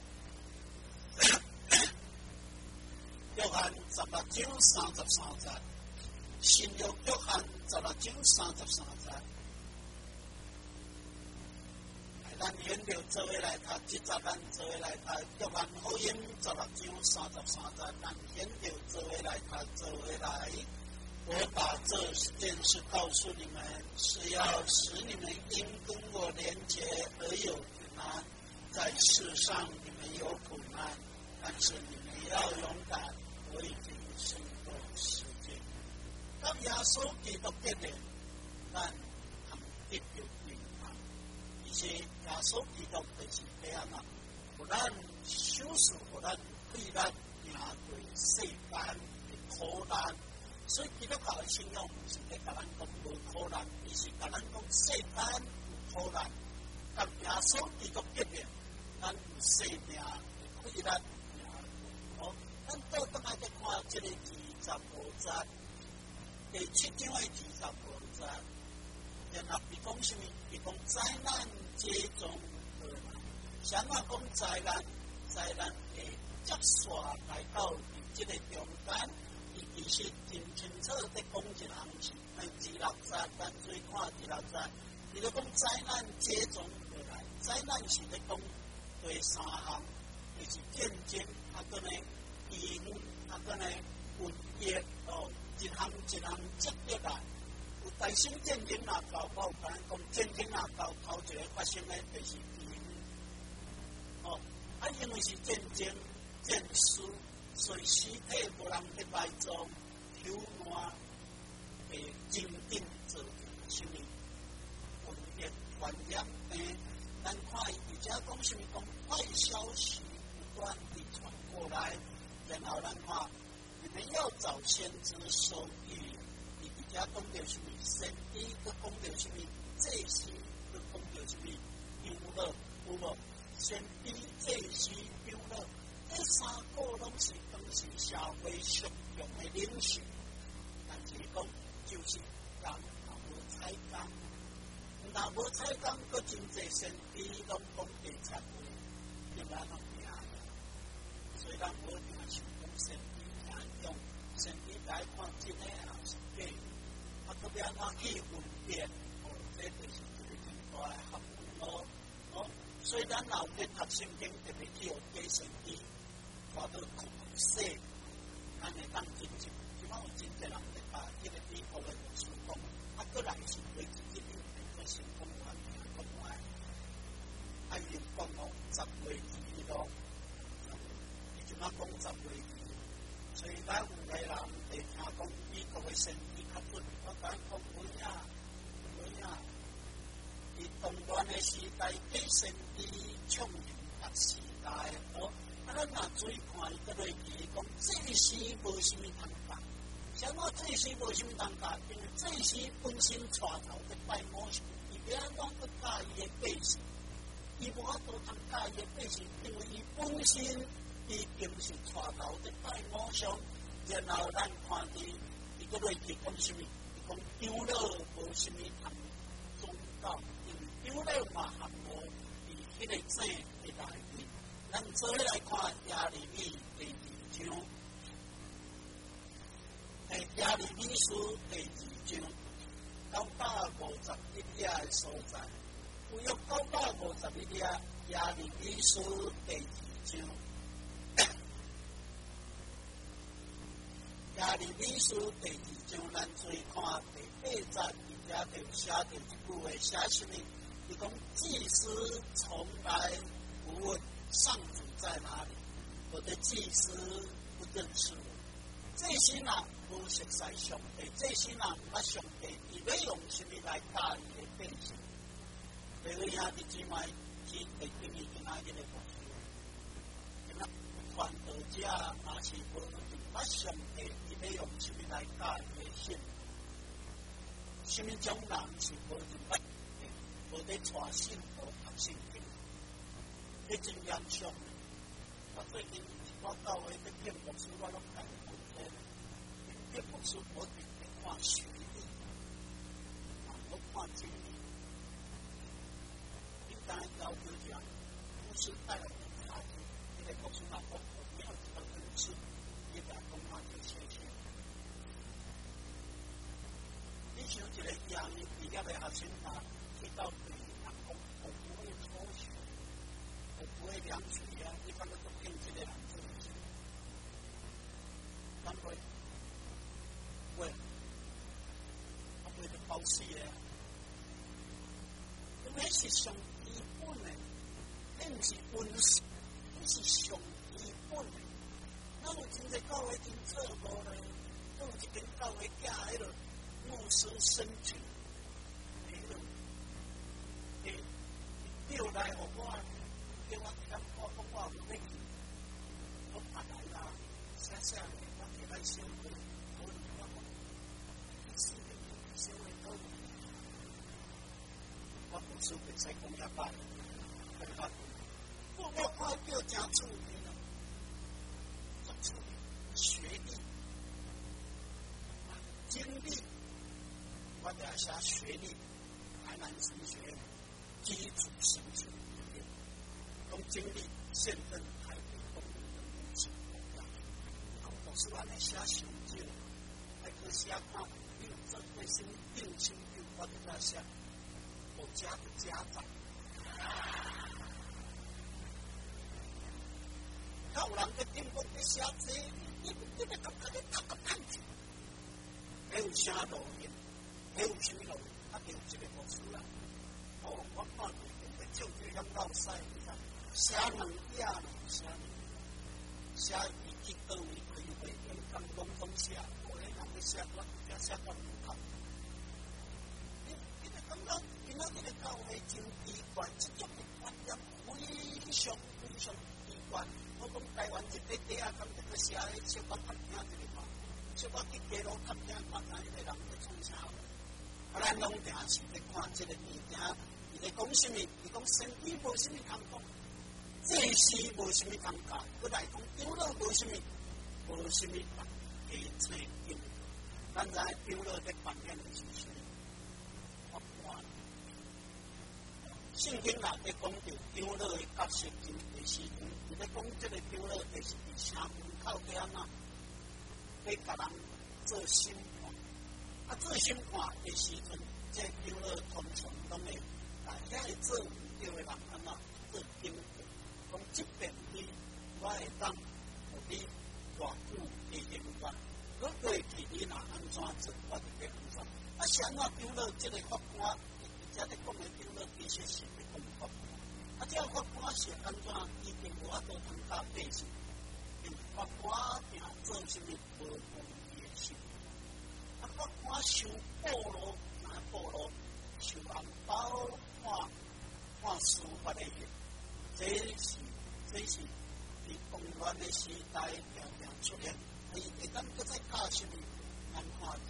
約翰16章33節，新約約翰16章33節。咱研究做伙來讀，即節咱做伙來讀約翰福音16章33節，咱研究做伙來讀，做伙來。我把這件事告訴你們，是要使你們因跟我連結而有平安。在世上你們有苦難，但是你們要勇敢，我已經勝過世界。當耶穌基督的臉，咱通得到平安。而且耶穌基督就是這樣啊，互咱守住，互咱對咱面對世間的苦難。所以基督教的信仰唔是在甲咱講無苦難，而是甲咱講世間有苦難。當耶穌基督的臉，咱有生命的困難。好，咱倒轉來再看這個25節，第7章的25節，然後伊講什麼？伊講災難接踵而來。啥物講災難？災難會接續來到這個中間，伊其實真清楚地講一項事。26節，咱注意看26節，伊就講災難接踵而來。災難是咧講對3項，就是戰爭，啊個呢饑荒，啊個呢瘟疫哦，一項一項接落來。有大型戰爭若到，我有甲咱講，戰爭若到頭一個發生的就是饑荒。哦，啊因為是戰爭戰輸，所以屍體無人去埋葬，摳爛會真正做什麼瘟疫傳染病。咱看伊而且講什麼講壞消息不斷地傳過來，然後咱看你們要找先知收預，伊而且講到什麼先知，佮講到什么？这些都讲到什么？忧乐，有无？先比这些忧乐，这三个拢是当时社会常用的领袖，但是讲就是人无采工，若无采工，佫真济先比拢讲地产位，就咱拢赢啦。所以咱无定想讲先比赢用，先比来看真诶也是假，啊，佫要安怎去分辨？这就是一个真大诶学问咯。所以咱老练读圣经，特别去学假先知，带到苦涩，咱会当真正，即摆有真侪人会把迄个美国诶牧师讲，啊，过来是为自己变做成功员，讲话，啊，伊就讲哦，10月2咯，伊就讲10月2，所以咱有个人会听讲美国诶先知较准，我讲有影。伫动乱的时代，假先知创赢各时代哦。啊，咱若注意看伊个落去，讲这时无啥物通办，啥物这时无啥物通办，因为这时本身带头在拜偶像，伊要安怎去教伊的百姓？伊无法度通教伊的百姓，因为伊本身已经是带头在拜偶像。然后咱看伊个落去讲啥物？伊讲忧乐无啥物通宗教。忧乐嘛含无伫迄个正的内面，咱做伙来看耶利米第2章，耶利米书第2章951页的所在，有约951页耶利米书第2章，耶利米书第2章，咱注意看第8节，伊遮就写着一句话，写什么？伊讲祭司从来不问上主在哪里，我的祭司不认识我。这些人不熟悉上帝，这些人毋捌上帝，伊要用什么来教伊的百姓？各位兄弟姊妹，去第几年今仔日的故事？今仔传道者也是无捌上帝，伊要用什么来教伊的信？什么种人是无捌？无咧带信徒读圣经，迄真严肃。我最近我教会咧骗牧师，我拢甲伊讲骗牧师无定咧看学历，无看经历。你刚才要求讲，牧师带来的孩子，迄个牧师那讲，你要知道牧师，你甲讲话就谢谢。你像一个亚裔毕业的学生啊。到对人讲，我不会抽血，我不会量水啊！一般都骗这个人做事，怎会？会，他会得包死的，因为是上基本的，那不是温习，那是上基本的。那有真侪教会真错误咧，那有一间教会寄迄个牧师申请。叫来互我，叫我听我讲我有咩，我拍来啦，写的，我摕来收回，我讲，收回到，我无事袂使讲遐歹，我发表真出名了，真出名，学历、经历，我等下写学历，台南神学院。基础神学里面，从经历现任台北公民的牧师一样，我是安尼写成就，还可写看，因为这对是定亲就我给他写，我家的家长，有人去定讲你写字，你个感觉你读个看字，还有写录音，还有什么录音，他给这个牧师啦。我看你就这样老师，写两页呢，写一句倒位开会，刚拢总写，我咧人去写我，写到唔透。你就感觉今仔日个教会真奇怪，这种的观念非常奇怪。我讲台湾这个地啊，咁这个写的小可较听一个嘛，小可去街路较听，看哪一个人在创啥？ 咱拢定是咧看即个物件，伊咧讲啥物？伊讲身体无啥物感觉，这是无啥物感觉，佮来讲丢了无啥物，无啥物加青丢。咱知丢了咧扮演是啥物？圣经内咧讲到丢了的角色，就是伊咧讲即个丢了，就是伫城门口遐啊，要甲人做审判。啊，做审判的时阵，这丢了通常拢会遐会做唔对的人安怎做评论，讲即边我会当有你偌久的行为，我过去你若安怎做，我就要安怎。啊，是安怎丢了即个法官？而且咧讲的丢了其实是咧讲法官。啊，这法官是安怎？已经无法度通甲百姓，因为法官定做啥物无公义的事。啊，法官收报咯，拿报咯，收红包，看司法的嘢，这是伫动乱的时代常常出现。伊会当搁再教啥物？咱看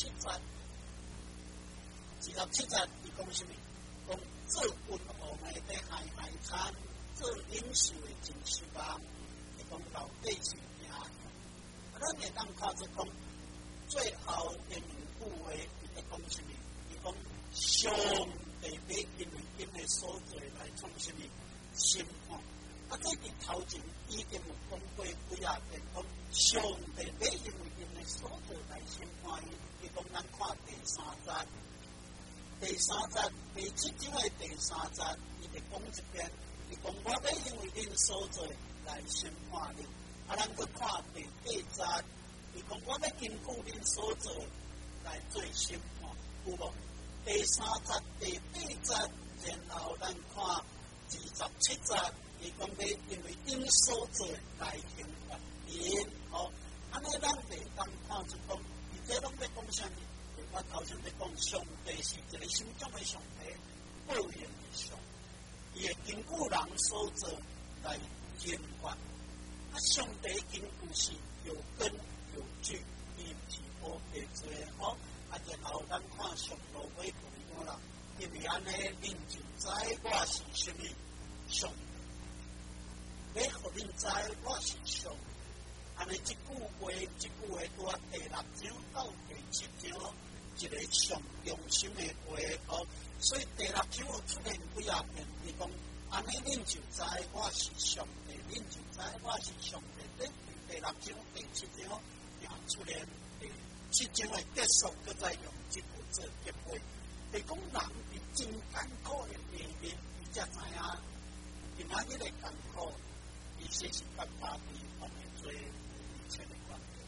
27节，伊讲啥物？讲做君王的要害惨，做领袖的真失望。伊讲到底是惊。啊，咱会当看出讲，最后的两句话，伊在讲啥物？伊讲上帝要因为因的所做来创啥物审判。啊，这伫头前已经有讲过几啊遍，讲上帝要因为因的所做来审判伊。伊讲咱看第3节。第7章的第3节，伊就讲一遍，伊讲我要因为恁所做来审判你。啊，咱去看第8节，伊讲我要根据恁所做来做审判，有无？第3节、第8节，然后咱看27节，伊讲要因为恁所做来刑罚恁。哦，安尼咱就当看出讲，伊这拢要讲啥物？我头先在讲，上帝是一个心中的上帝，报应的上帝，伊会根据人所做来刑罚。啊，上帝根据是有根有据，伊毋是无白做哦。啊，然后咱看上路尾讲啦，因为安尼，恁就知我是啥物上帝，要互恁知我是上帝。安尼即句话拄啊第6章到第7章。一个上用心的话哦，所以第6章有出现几啊遍，伊讲安尼恁就知我是上帝，恁就知我是上帝。第6章、第7章也出现，第7章的结束，佮再用即句做结尾。是讲人伫真艰苦的里面，伊才知影，今仔日的艰苦，其实是甲大地方的做一切的关系。